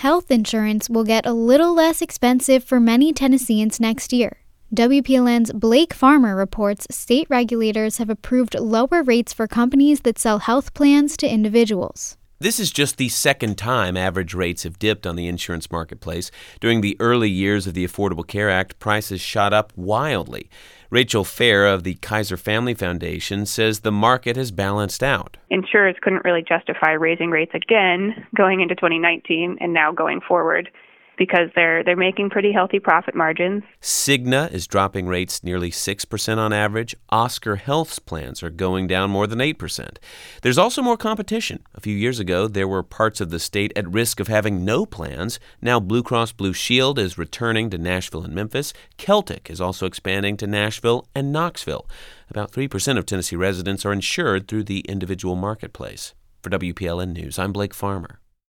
Health insurance will get a little less expensive for many Tennesseans next year. WPLN's Blake Farmer reports state regulators have approved lower rates for companies that sell health plans to individuals. This is just the second time average rates have dipped on the insurance marketplace. During the early years of the Affordable Care Act, prices shot up wildly. Rachel Fair of the Kaiser Family Foundation says the market has balanced out. Insurers couldn't really justify raising rates again going into 2019 and now going forward, because they're making pretty healthy profit margins. Cigna is dropping rates nearly 6% on average. Oscar Health's plans are going down more than 8%. There's also more competition. A few years ago, there were parts of the state at risk of having no plans. Now Blue Cross Blue Shield is returning to Nashville and Memphis. Celtic is also expanding to Nashville and Knoxville. About 3% of Tennessee residents are insured through the individual marketplace. For WPLN News, I'm Blake Farmer.